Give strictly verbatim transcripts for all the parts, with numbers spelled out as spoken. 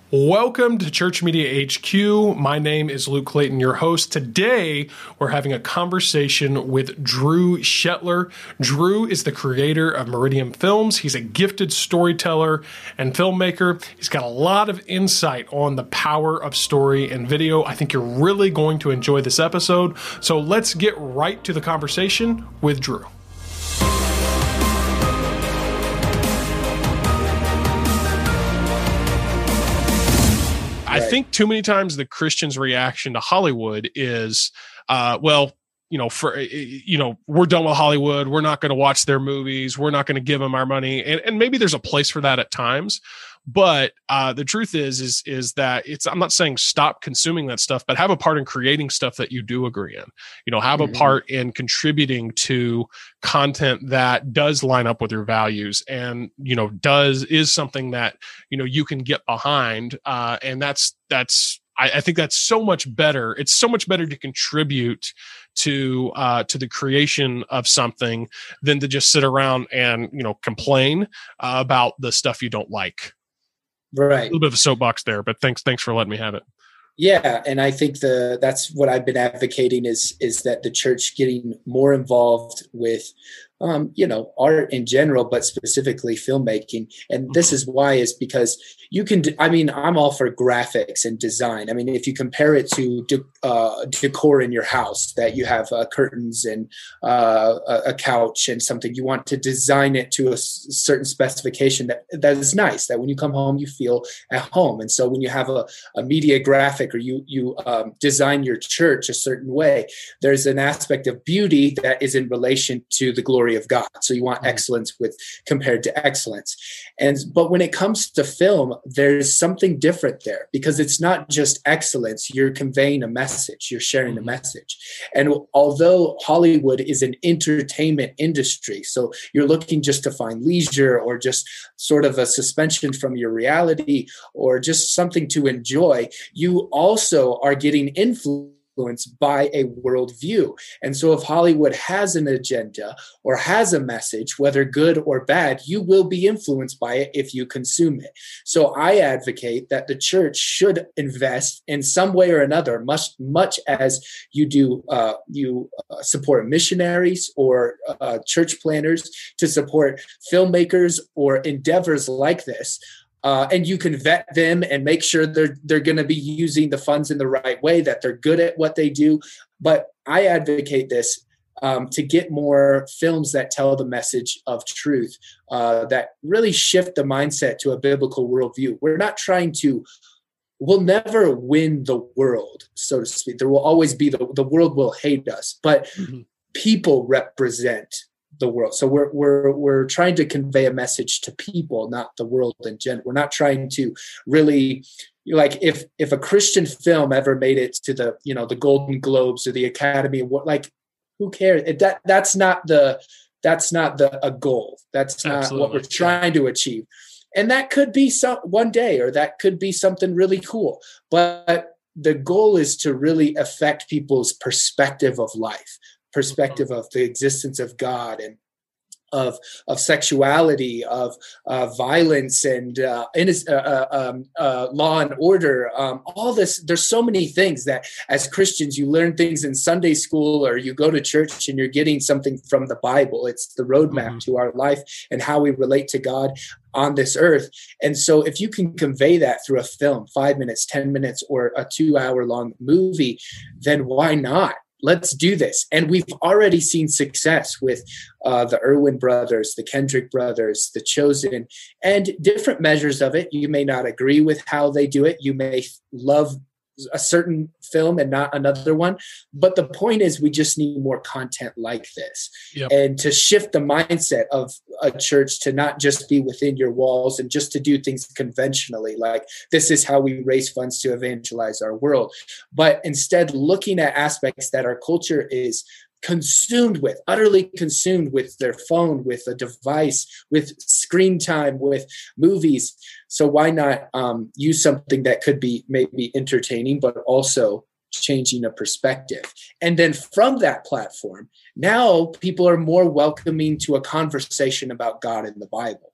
Welcome to Church Media H Q. My name is Luke Clayton, your host. Today, we're having a conversation with Drew Shetler. Drew is the creator of Meridian Films. He's a gifted storyteller and filmmaker. He's got a lot of insight on the power of story and video. I think you're really going to enjoy this episode. So let's get right to the conversation with Drew. I think too many times the Christian's reaction to Hollywood is, uh, well, you know, for, you know, we're done with Hollywood. We're not going to watch their movies. We're not going to give them our money. And, and maybe there's a place for that at times. But uh, the truth is, is, is that it's, I'm not saying stop consuming that stuff, but have a part in creating stuff that you do agree in, you know, have mm-hmm. a part in contributing to content that does line up with your values and, you know, does, is something that, you know, you can get behind. Uh, and that's, that's, I, I think that's so much better. It's so much better to contribute to, uh, to the creation of something than to just sit around and, you know, complain uh, about the stuff you don't like. Right. A little bit of a soapbox there, but thanks, thanks for letting me have it. Yeah. And I think the, that's what I've been advocating is, is that the church getting more involved with, um, you know, art in general, but specifically filmmaking. And this is why is because you can, I mean, I'm all for graphics and design. I mean, if you compare it to de- uh, decor in your house, that you have uh, curtains and uh, a couch and something, you want to design it to a s- certain specification that, that is nice, that when you come home, you feel at home. And so when you have a, a media graphic or you, you um, design your church a certain way, there's an aspect of beauty that is in relation to the glory of God. So you want excellence with compared to excellence. And but when it comes to film, there's something different there because it's not just excellence. You're conveying a message, you're sharing a message. And although Hollywood is an entertainment industry, so you're looking just to find leisure or just sort of a suspension from your reality or just something to enjoy, you also are getting influenced by a worldview. And so if Hollywood has an agenda or has a message, whether good or bad, you will be influenced by it if you consume it. So I advocate that the church should invest in some way or another, much, much as you do, uh, you uh, support missionaries or uh, church planners to support filmmakers or endeavors like this. Uh, and you can vet them and make sure they're they're going to be using the funds in the right way, that they're good at what they do. But I advocate this um, to get more films that tell the message of truth, uh, that really shift the mindset to a biblical worldview. We're not trying to, we'll never win the world, so to speak. There will always be, the, the world will hate us, but mm-hmm. people represent the world. So we're we're we're trying to convey a message to people, not the world in general. We're not trying to really, like, if if a Christian film ever made it to the, you know, the Golden Globes or the Academy Award, like, who cares? It, that that's not the that's not the a goal. That's not Absolutely. What we're trying to achieve. And that could be some one day, or that could be something really cool. But the goal is to really affect people's perspective of life, perspective of the existence of God and of of sexuality, of uh, violence and uh, uh, uh, um, uh, law and order. Um, all this, there's so many things that as Christians, you learn things in Sunday school or you go to church and you're getting something from the Bible. It's the roadmap mm-hmm. to our life and how we relate to God on this earth. And so if you can convey that through a film, five minutes, ten minutes, or a two hour long movie, then why not? Let's do this. And we've already seen success with uh, the Irwin brothers, the Kendrick brothers, the Chosen, and different measures of it. You may not agree with how they do it. You may love a certain film and not another one. But the point is, we just need more content like this. Yep. And to shift the mindset of a church to not just be within your walls and just to do things conventionally, like this is how we raise funds to evangelize our world, but instead looking at aspects that our culture is consumed with, utterly consumed with their phone, with a device, with screen time, with movies. So why not um, use something that could be maybe entertaining, but also changing a perspective? And then from that platform, now people are more welcoming to a conversation about God in the Bible.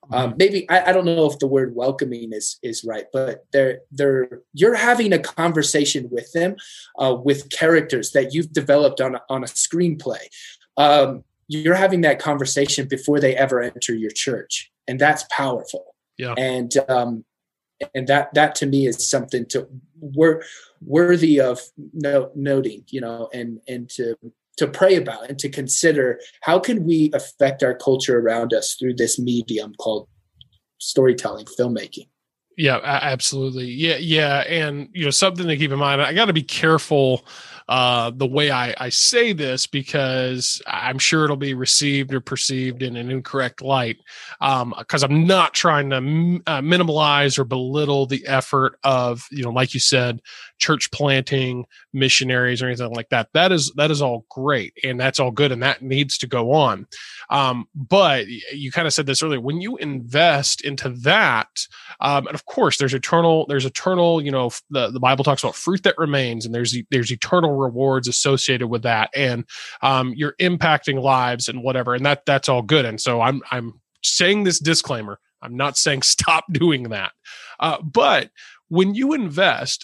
Um, maybe I, I don't know if the word welcoming is is right, but they're they're you're having a conversation with them, uh, with characters that you've developed on a, on a screenplay. Um, you're having that conversation before they ever enter your church, and that's powerful. Yeah, and um, and that that to me is something to wor- worthy of no, noting, you know, and and to. to pray about and to consider how can we affect our culture around us through this medium called storytelling, filmmaking. Yeah, absolutely. Yeah. Yeah. And, you know, something to keep in mind, I got to be careful uh, the way I, I say this, because I'm sure it'll be received or perceived in an incorrect light. Um, cause I'm not trying to m- uh, minimalize or belittle the effort of, you know, like you said, church planting, missionaries, or anything like that. That is, that is all great. And that's all good. And that needs to go on. Um, but you kind of said this earlier, when you invest into that, um, and of course there's eternal, there's eternal, you know, the, the Bible talks about fruit that remains, and there's, there's eternal rewards associated with that. And, um, you're impacting lives and whatever, and that, that's all good. And so I'm, I'm saying this disclaimer, I'm not saying stop doing that. Uh, but when you invest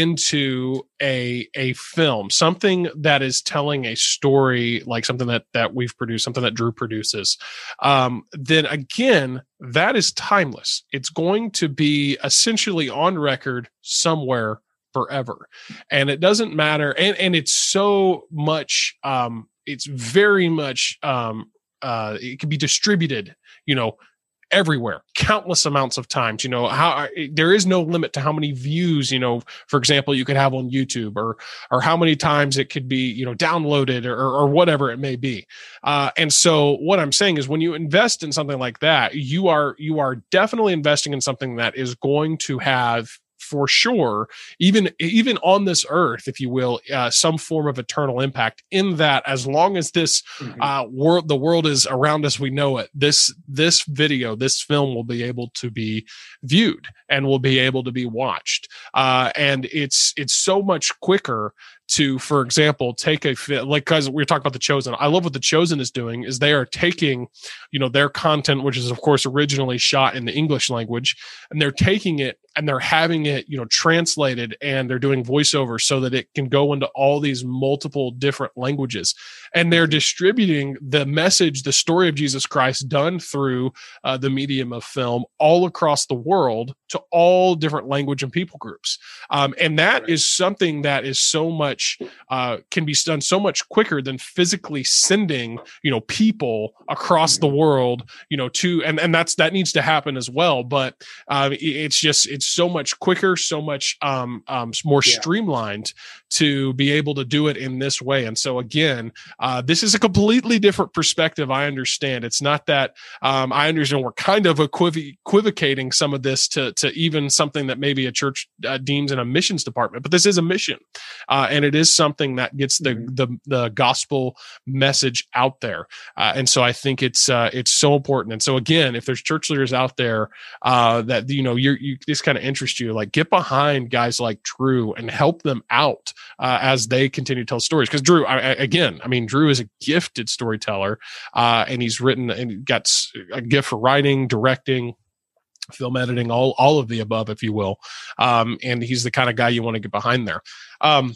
into a a film, something that is telling a story, like something that that we've produced, something that Drew produces, um, then again, that is timeless. It's going to be essentially on record somewhere forever, and it doesn't matter. And and it's so much. Um, it's very much. Um, uh, it can be distributed, you know, everywhere, countless amounts of times. You know, how there is no limit to how many views, you know, for example, you could have on YouTube, or or how many times it could be, you know, downloaded, or or whatever it may be. Uh, and so what I'm saying is, when you invest in something like that, you are you are definitely investing in something that is going to have, for sure, even even on this earth, if you will, uh, some form of eternal impact. In that, as long as this mm-hmm. uh, world, the world is around us, we know it. This this video, this film, will be able to be viewed and will be able to be watched. Uh, and it's it's so much quicker to, for example, take a fit, like, because we were talking about The Chosen. I love what The Chosen is doing, is they are taking, you know, their content, which is of course originally shot in the English language, and they're taking it and they're having it, you know, translated, and they're doing voiceover so that it can go into all these multiple different languages, and they're distributing the message, the story of Jesus Christ, done through uh, the medium of film, all across the world to all different language and people groups. Um, and that is something that is so much, uh, can be done so much quicker than physically sending, you know, people across the world, you know, to, and, and that's, that needs to happen as well. But uh, it's just, it's so much quicker, so much um, um, more yeah. streamlined to be able to do it in this way. And so again, uh, this is a completely different perspective. I understand. It's not that um, I understand we're kind of equiv- equivocating some of this to, to even something that maybe a church uh, deems in a missions department, but this is a mission. Uh, and it is something that gets the, mm-hmm. the, the gospel message out there. Uh, and so I think it's, uh, it's so important. And so again, if there's church leaders out there uh, that, you know, you're, you this kind of interest you, like, get behind guys like Drew and help them out uh, as they continue to tell stories. Because Drew, I, I, again, I mean, Drew is a gifted storyteller, uh, and he's written and got a gift for writing, directing, film editing, all all of the above, if you will. Um, and he's the kind of guy you want to get behind there. Um,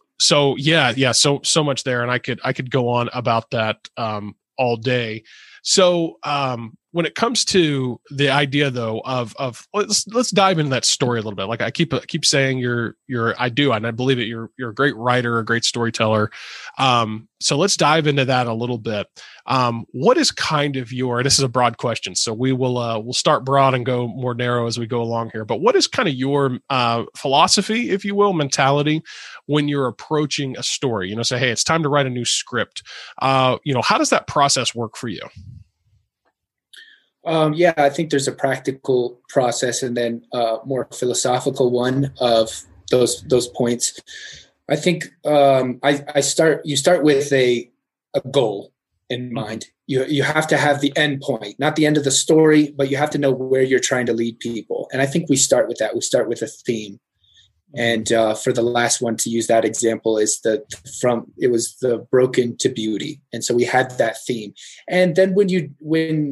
so yeah, yeah, so so much there, and I could I could go on about that um, all day. So um, when it comes to the idea, though, of of let's let's dive into that story a little bit. Like I keep keep saying, you're you're I do, and I believe it. You're you're a great writer, a great storyteller. Um, so let's dive into that a little bit. Um, what is kind of your? This is a broad question, so we will uh, we'll start broad and go more narrow as we go along here. But what is kind of your uh, philosophy, if you will, mentality when you're approaching a story? You know, say, hey, it's time to write a new script. Uh, you know, how does that process work for you? Um, yeah, I think there's a practical process and then a more philosophical one of those those points. I think um, I, I start. You start with a a goal in mind. You you have to have the end point, not the end of the story, but you have to know where you're trying to lead people. And I think we start with that. We start with a theme. And uh, for the last one, to use that example, is the from it was the broken to beauty, and so we had that theme. And then when you when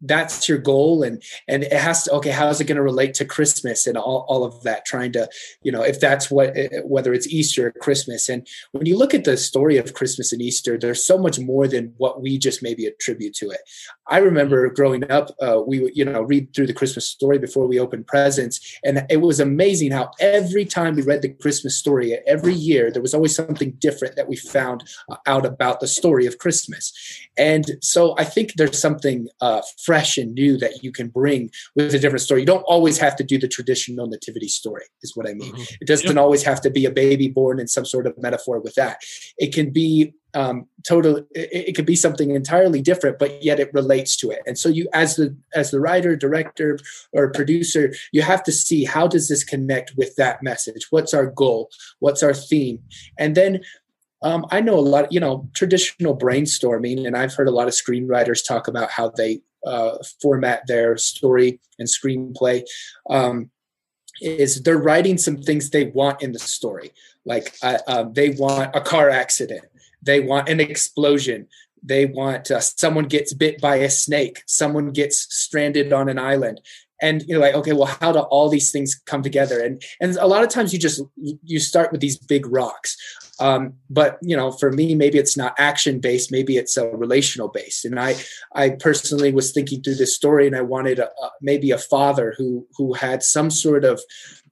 that's your goal. And, and it has to, okay, how is it going to relate to Christmas and all, all of that, trying to, you know, if that's what, whether it's Easter or Christmas. And when you look at the story of Christmas and Easter, there's so much more than what we just maybe attribute to it. I remember growing up, uh, we would, you know, read through the Christmas story before we opened presents. And it was amazing how every time we read the Christmas story, every year, there was always something different that we found uh, out about the story of Christmas. And so I think there's something uh, fresh and new that you can bring with a different story. You don't always have to do the traditional nativity story, is what I mean. Mm-hmm. It doesn't yep. always have to be a baby born in some sort of metaphor with that. It can be um, total. It, it could be something entirely different, but yet it relates to it. And so you, as the as the writer, director, or producer, you have to see, how does this connect with that message? What's our goal? What's our theme? And then Um, I know a lot, you know, traditional brainstorming, and I've heard a lot of screenwriters talk about how they uh, format their story and screenplay. Um, is they're writing some things they want in the story. Like uh, uh, they want a car accident. They want an explosion. They want uh, someone gets bit by a snake. Someone gets stranded on an island. And you're like, okay, well, how do all these things come together? And and a lot of times you just, you start with these big rocks. Um, but, you know, for me, maybe it's not action based. Maybe it's a relational based. And I, I personally was thinking through this story, and I wanted a, a, maybe a father who, who had some sort of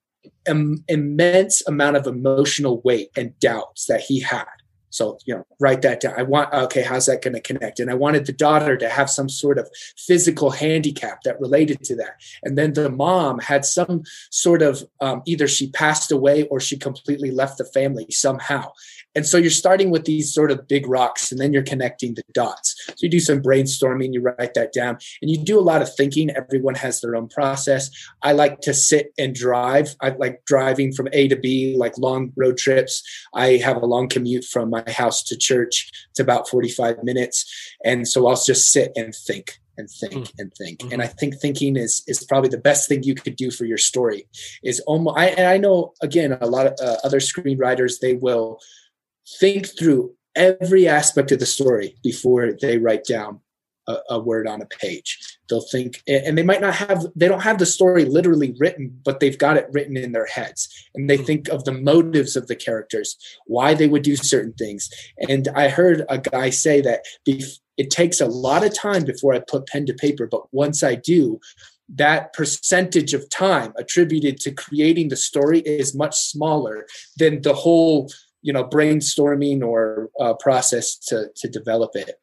im- immense amount of emotional weight and doubts that he had. So, you know, write that down. I want, okay, how's that going to connect? And I wanted the daughter to have some sort of physical handicap that related to that. And then the mom had some sort of, um, either she passed away or she completely left the family somehow. And so you're starting with these sort of big rocks, and then you're connecting the dots. So you do some brainstorming, you write that down, and you do a lot of thinking. Everyone has their own process. I like to sit and drive. I like driving from A to B, like long road trips. I have a long commute from my house to church. It's about forty-five minutes. And so I'll just sit and think and think mm. and think. Mm-hmm. And I think thinking is, is probably the best thing you could do for your story. Is almost, I, and I know, again, a lot of uh, other screenwriters, they will think through every aspect of the story before they write down a, a word on a page. They'll think, and they might not have, they don't have the story literally written, but they've got it written in their heads. And they think of the motives of the characters, why they would do certain things. And I heard a guy say that it takes a lot of time before I put pen to paper, but once I do, that percentage of time attributed to creating the story is much smaller than the whole, you know, brainstorming or uh, process to, to develop it.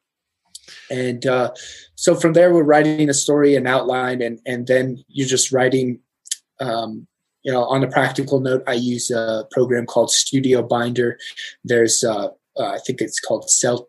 And uh, so from there, we're writing a story and outline, and, and then you're just writing, um, you know, on a practical note, I use a program called Studio Binder. There's, uh, uh, I think it's called Cel-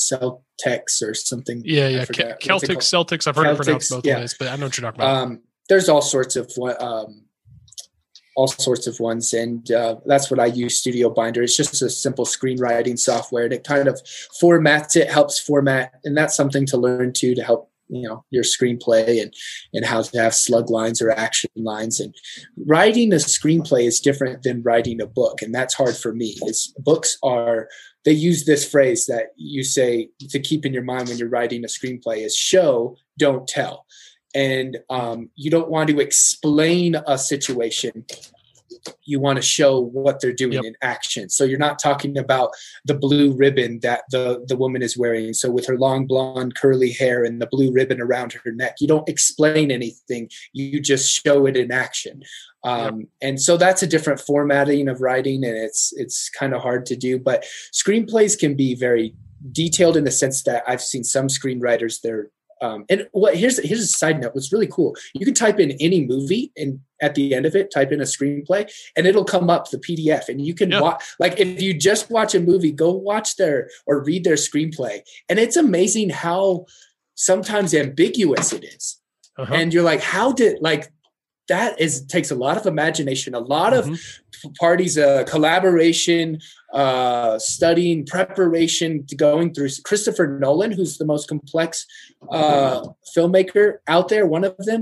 Celtex or something. Yeah, yeah. Celtics, Celtics. I've heard Celtics, it pronounced both yeah. ways, but I know what you're talking about. Um, there's all sorts of um, all sorts of ones. And uh, that's what I use, Studio Binder. It's just a simple screenwriting software, and it kind of formats it, helps format. And that's something to learn too, to help, you know, your screenplay and, and how to have slug lines or action lines. And writing a screenplay is different than writing a book. And that's hard for me. It's books are, they use this phrase that you say to keep in your mind when you're writing a screenplay is show, don't tell. And um, you don't want to explain a situation. You want to show what they're doing yep. in action. So you're not talking about the blue ribbon that the, the woman is wearing. So with her long blonde curly hair and the blue ribbon around her neck, you don't explain anything. You just show it in action. Um, yep. And so that's a different formatting of writing, and it's it's kind of hard to do. But screenplays can be very detailed in the sense that I've seen some screenwriters, they're Um, and what here's here's a side note. What's really cool, you can type in any movie, and at the end of it, type in a screenplay, and it'll come up the P D F, and you can yeah. watch. Like if you just watch a movie, go watch their or read their screenplay, and it's amazing how sometimes ambiguous it is. Uh-huh. And you're like, how did like that is takes a lot of imagination, a lot mm-hmm. of parties, uh, collaboration, uh, studying, preparation, to going through. Christopher Nolan, who's the most complex uh, filmmaker out there, one of them,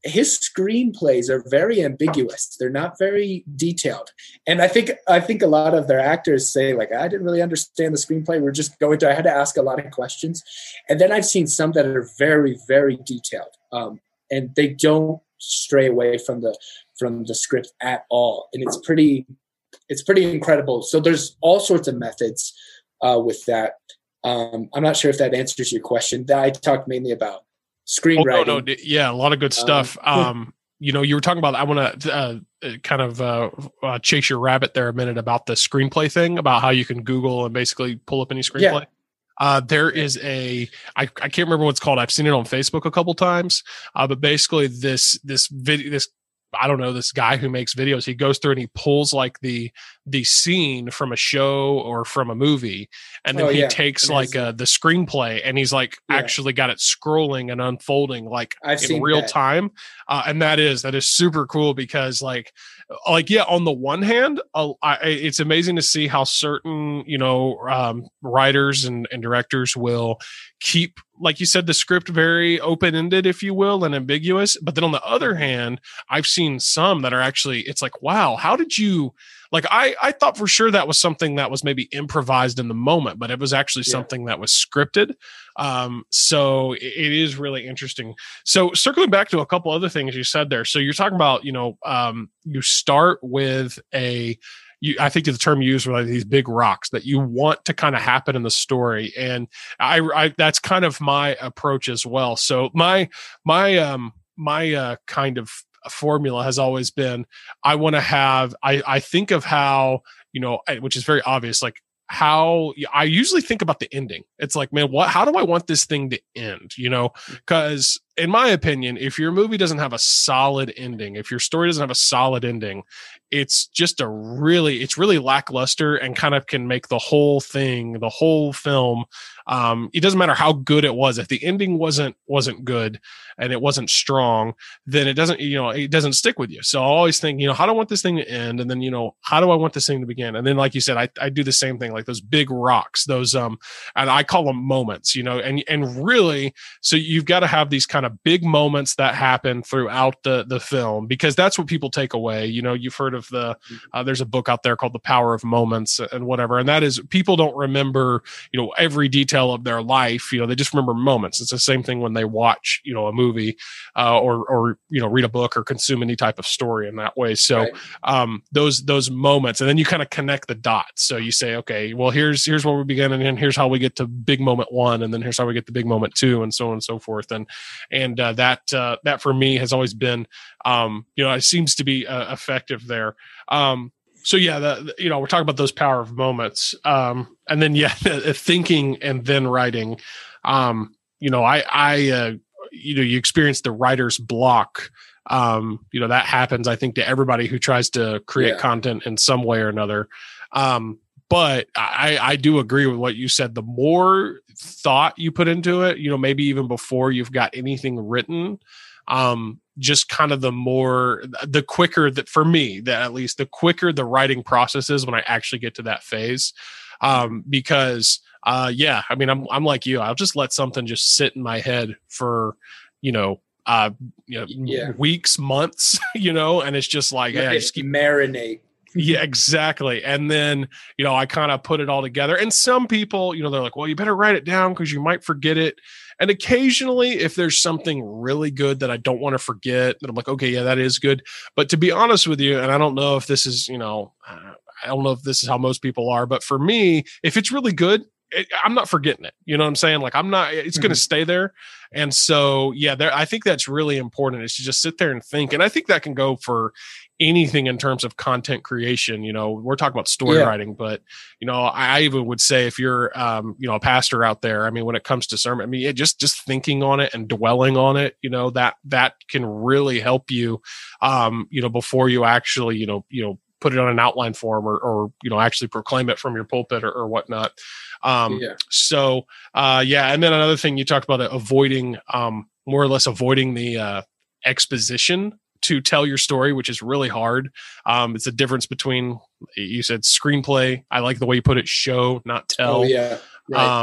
his screenplays are very ambiguous. They're not very detailed. And I think I think a lot of their actors say, like, I didn't really understand the screenplay. We're just going through, I had to ask a lot of questions. And then I've seen some that are very, very detailed. Um, and they don't stray away from the from the script at all. And it's pretty it's pretty incredible. So there's all sorts of methods uh, with that. Um, I'm not sure if that answers your question. That I talked mainly about screenwriting. Oh, no, no, yeah, a lot of good stuff. Um, um, you know, you were talking about, I want to uh, kind of uh, uh, chase your rabbit there a minute about the screenplay thing, about how you can Google and basically pull up any screenplay. Yeah. Uh, there is a, I, I can't remember what it's called. I've seen it on Facebook a couple times, uh, but basically this, this video, this, I don't know, this guy who makes videos, he goes through and he pulls like the, the scene from a show or from a movie. And then oh, he yeah. takes like uh, the screenplay and he's like yeah. actually got it scrolling and unfolding like I've in real that. time. Uh, and that is, that is super cool because like, like, yeah, on the one hand, uh, I, it's amazing to see how certain, you know, um, writers and, and directors will keep, like you said, the script very open-ended, if you will, and ambiguous. But then on the other hand, I've seen some that are actually, it's like, wow, how did you, like, I, I thought for sure that was something that was maybe improvised in the moment, but it was actually yeah. something that was scripted. Um, so it, it is really interesting. So circling back to a couple other things you said there. So you're talking about, you know, um, you start with a, You, I think the term you use were like these big rocks that you want to kind of happen in the story. And I, I, that's kind of my approach as well. So my, my, um, my, uh, kind of formula has always been, I want to have, I, I think of how, you know, which is very obvious, like how I usually think about the ending. It's like, man, what, how do I want this thing to end? You know, because in my opinion, if your movie doesn't have a solid ending, if your story doesn't have a solid ending, it's just a really, it's really lackluster and kind of can make the whole thing, the whole film. Um, it doesn't matter how good it was. If the ending wasn't, wasn't good and it wasn't strong, then it doesn't, you know, it doesn't stick with you. So I always think, you know, how do I want this thing to end? And then, you know, how do I want this thing to begin? And then, like you said, I, I do the same thing, like those big rocks, those, um, and I call them moments, you know, and, and really, so you've got to have these kind of big moments that happen throughout the, the film, because that's what people take away. You know, you've heard of the, uh, there's a book out there called The Power of Moments and whatever. And that is, people don't remember, you know, every detail of their life. You know, they just remember moments. It's the same thing when they watch, you know, a movie, uh, or, or, you know, read a book or consume any type of story in that way. So, right. um, those, those moments, and then you kind of connect the dots. So you say, okay, well, here's, here's where we begin. And then here's how we get to big moment one. And then here's how we get to big moment two, and so on and so forth. And, and, uh, that, uh, that for me has always been, um, you know, it seems to be uh, effective there. Um, So yeah, the, the, you know, we're talking about those power of moments, um, and then yeah, thinking and then writing. Um, you know, I, I, uh, you know, you experience the writer's block. Um, you know, that happens, I think, to everybody who tries to create yeah. content in some way or another. Um, but I, I do agree with what you said. The more thought you put into it, you know, maybe even before you've got anything written, um, just kind of the more, the quicker that for me, that at least the quicker the writing process is when I actually get to that phase. Um, because, uh, yeah, I mean, I'm, I'm like you, I'll just let something just sit in my head for, you know, uh, you know, yeah. weeks, months, you know, and it's just like, hey, I just keep marinate. Yeah, exactly. And then, you know, I kind of put it all together. And some people, you know, they're like, well, you better write it down because you might forget it. And occasionally, if there's something really good that I don't want to forget, that I'm like, okay, yeah, that is good. But to be honest with you, and I don't know if this is, you know, I don't know if this is how most people are, but for me, if it's really good, it, I'm not forgetting it. You know what I'm saying? Like I'm not, it's mm-hmm. going to stay there. And so, yeah, there, I think that's really important is to just sit there and think. And I think that can go for anything in terms of content creation. You know, we're talking about story yeah. writing, but you know, I even would say if you're, um, you know, a pastor out there, I mean, when it comes to sermon, I mean, it just, just thinking on it and dwelling on it, you know, that, that can really help you, um, you know, before you actually, you know, you know, put it on an outline form or, or, you know, actually proclaim it from your pulpit or, or whatnot. Um, yeah. so, uh, yeah. And then another thing you talked about, uh, avoiding, um, more or less avoiding the, uh, exposition to tell your story, which is really hard. Um, it's a difference between, you said screenplay. I like the way you put it, show, not tell. Oh, yeah. Right. Um,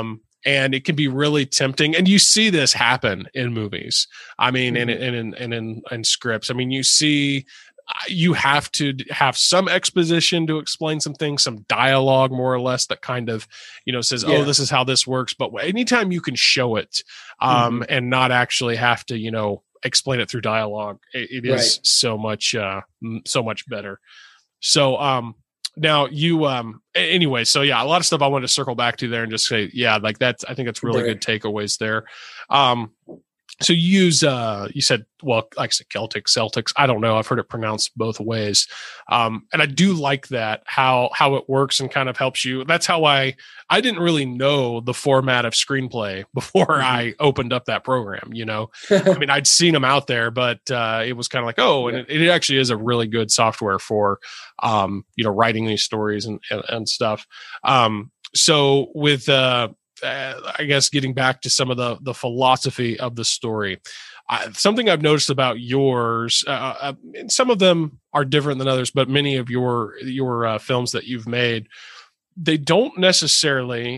and it can be really tempting. And you see this happen in movies. I mean, Mm-hmm. and, and, and, and in, in scripts. I mean, you see, you have to have some exposition to explain some things, some dialogue more or less that kind of, you know, says, Yeah. oh, this is how this works. But anytime you can show it um, Mm-hmm. and not actually have to, you know, explain it through dialogue, it, it is Right. so much, uh, so much better. So, um, now you, um, anyway, so yeah, a lot of stuff I wanted to circle back to there and just say, yeah, like that's, I think that's really Right. good takeaways there. Um, so you use, uh, you said, well, like I said, Celtic, Celtics. I don't know. I've heard it pronounced both ways. Um, and I do like that, how, how it works and kind of helps you. That's how I, I didn't really know the format of screenplay before mm-hmm. I opened up that program, you know, I mean, I'd seen them out there, but, uh, it was kind of like, oh, and yeah. it, it actually is a really good software for, um, you know, writing these stories and, and, and stuff. Um, so with, uh, Uh, I guess getting back to some of the the philosophy of the story, uh, something I've noticed about yours, uh, uh, and some of them are different than others, but many of your your uh, films that you've made, they don't necessarily.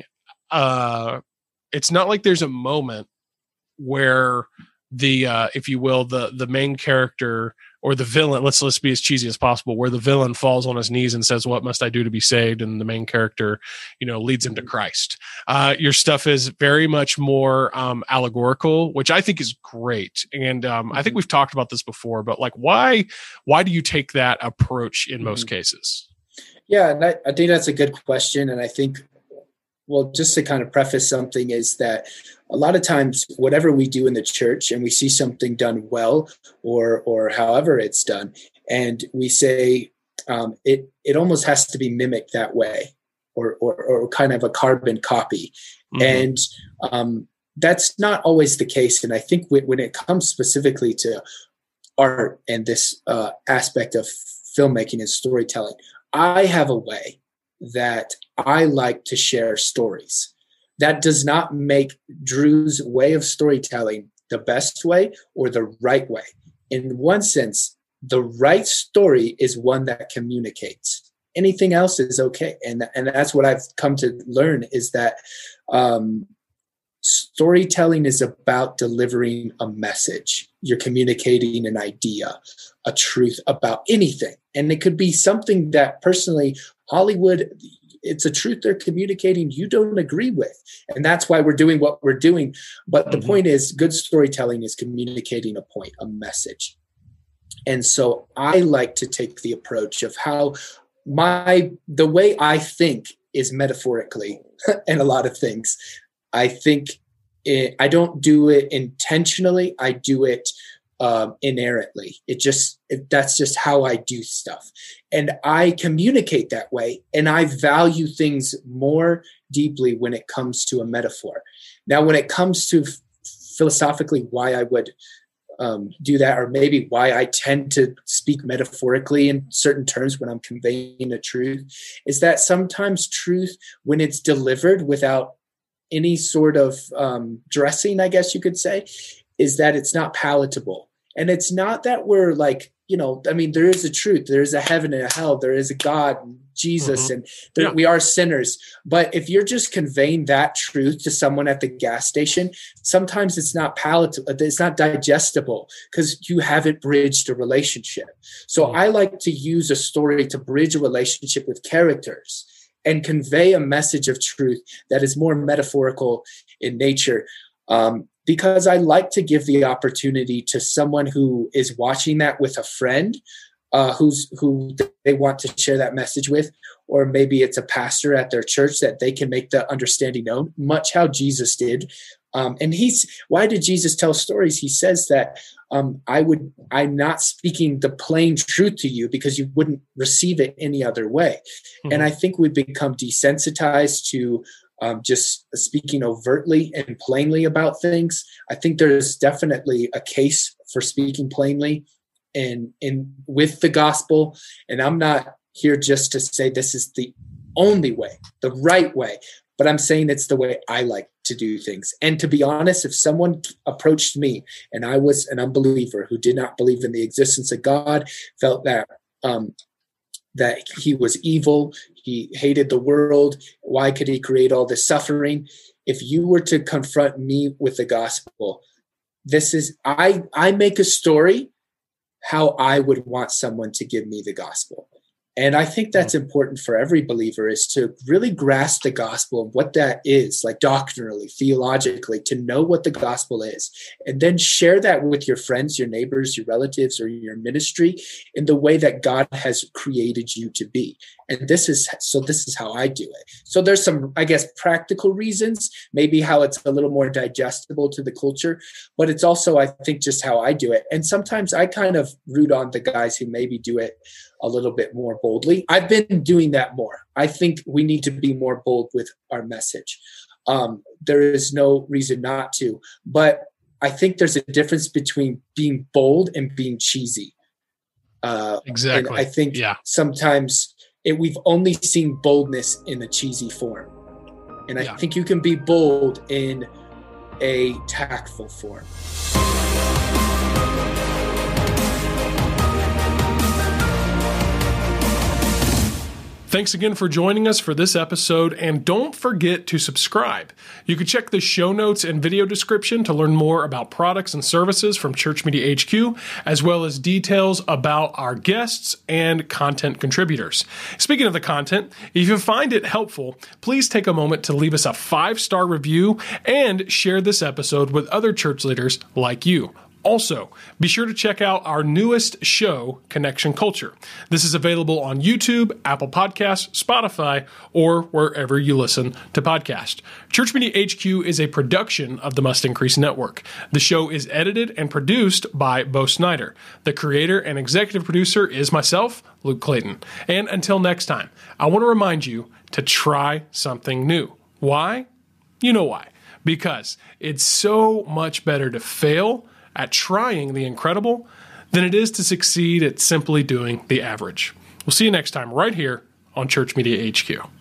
Uh, it's not like there's a moment where the, uh, if you will, the the main character or the villain, let's let's be as cheesy as possible, where the villain falls on his knees and says, "What must I do to be saved?" And the main character, you know, leads him to Christ. Uh, your stuff is very much more um, allegorical, which I think is great. And um, mm-hmm. I think we've talked about this before, but like, why why do you take that approach in mm-hmm. most cases? Yeah, and I, I think that's a good question. And I think, well, just to kind of preface something is that a lot of times, whatever we do in the church and we see something done well or or however it's done, and we say um, it it almost has to be mimicked that way or or, or kind of a carbon copy. Mm-hmm. And um, that's not always the case. And I think w- when it comes specifically to art and this uh, aspect of filmmaking and storytelling, I have a way that I like to share stories. That does not make Drew's way of storytelling the best way or the right way. In one sense, the right story is one that communicates. Anything else is okay. And, and that's what I've come to learn is that um, storytelling is about delivering a message. You're communicating an idea, a truth about anything. And it could be something that personally Hollywood, it's a truth they're communicating you don't agree with. And that's why we're doing what we're doing. But the mm-hmm. point is, good storytelling is communicating a point, a message. And so I like to take the approach of how my, the way I think is metaphorically and a lot of things. I think it, I don't do it intentionally. I do it um, inerrantly. It just, it, that's just how I do stuff. And I communicate that way. And I value things more deeply when it comes to a metaphor. Now, when it comes to f- philosophically why I would um, do that, or maybe why I tend to speak metaphorically in certain terms when I'm conveying a truth, is that sometimes truth, when it's delivered without any sort of um, dressing, I guess you could say, is that it's not palatable. And it's not that we're like, you know, I mean, there is a truth, there is a heaven and a hell, there is a God, Jesus, mm-hmm. and there, yeah. we are sinners. But if you're just conveying that truth to someone at the gas station, sometimes it's not palatable, it's not digestible because you haven't bridged a relationship. So mm-hmm. I like to use a story to bridge a relationship with characters and convey a message of truth that is more metaphorical in nature. Um, because I like to give the opportunity to someone who is watching that with a friend uh, who's who they want to share that message with, or maybe it's a pastor at their church that they can make the understanding known, much how Jesus did. Um, and he's, why did Jesus tell stories? He says that um, I would, I'm not speaking the plain truth to you because you wouldn't receive it any other way. Mm-hmm. And I think we've become desensitized to Um, just speaking overtly and plainly about things. I think there's definitely a case for speaking plainly and in with the gospel. And I'm not here just to say this is the only way, the right way, but I'm saying it's the way I like to do things. And to be honest, if someone approached me and I was an unbeliever who did not believe in the existence of God, felt that um, that he was evil. He hated the world. Why could he create all this suffering? If you were to confront me with the gospel, this is, I, I make a story how I would want someone to give me the gospel. And I think that's important for every believer, is to really grasp the gospel and what that is, like doctrinally, theologically, to know what the gospel is, and then share that with your friends, your neighbors, your relatives, or your ministry in the way that God has created you to be. And this is, so this is how I do it. So there's some, I guess, practical reasons, maybe how it's a little more digestible to the culture, but it's also, I think, just how I do it. And sometimes I kind of root on the guys who maybe do it a little bit more boldly. I've been doing that more. I think we need to be more bold with our message. Um, there is no reason not to, but I think there's a difference between being bold and being cheesy. Uh, exactly. And I think yeah. sometimes it, we've only seen boldness in a cheesy form. And I yeah. think you can be bold in a tactful form. Thanks again for joining us for this episode, and don't forget to subscribe. You can check the show notes and video description to learn more about products and services from Church Media H Q, as well as details about our guests and content contributors. Speaking of the content, if you find it helpful, please take a moment to leave us a five-star review and share this episode with other church leaders like you. Also, be sure to check out our newest show, Connection Culture. This is available on YouTube, Apple Podcasts, Spotify, or wherever you listen to podcasts. Church Media H Q is a production of the Must Increase Network. The show is edited and produced by Bo Snyder. The creator and executive producer is myself, Luke Clayton. And until next time, I want to remind you to try something new. Why? You know why. Because it's so much better to fail at trying the incredible than it is to succeed at simply doing the average. We'll see you next time right here on Church Media H Q.